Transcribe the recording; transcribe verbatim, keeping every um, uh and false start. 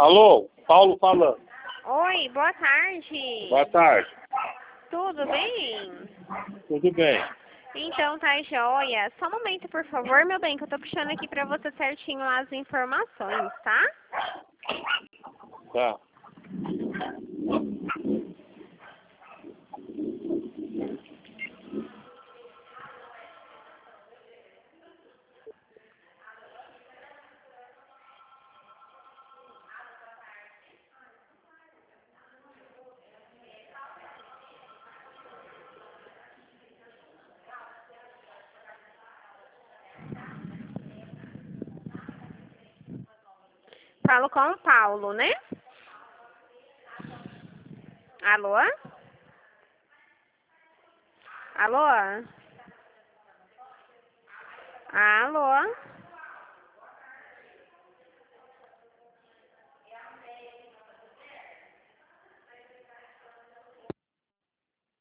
Alô, Paulo falando. Oi, boa tarde. Boa tarde. Tudo bem? Tudo bem. Então tá joia. Só um momento, por favor, meu bem, que eu tô puxando aqui pra você certinho as informações, tá? Tá. Falo com o Paulo, né? Alô? Alô? Alô?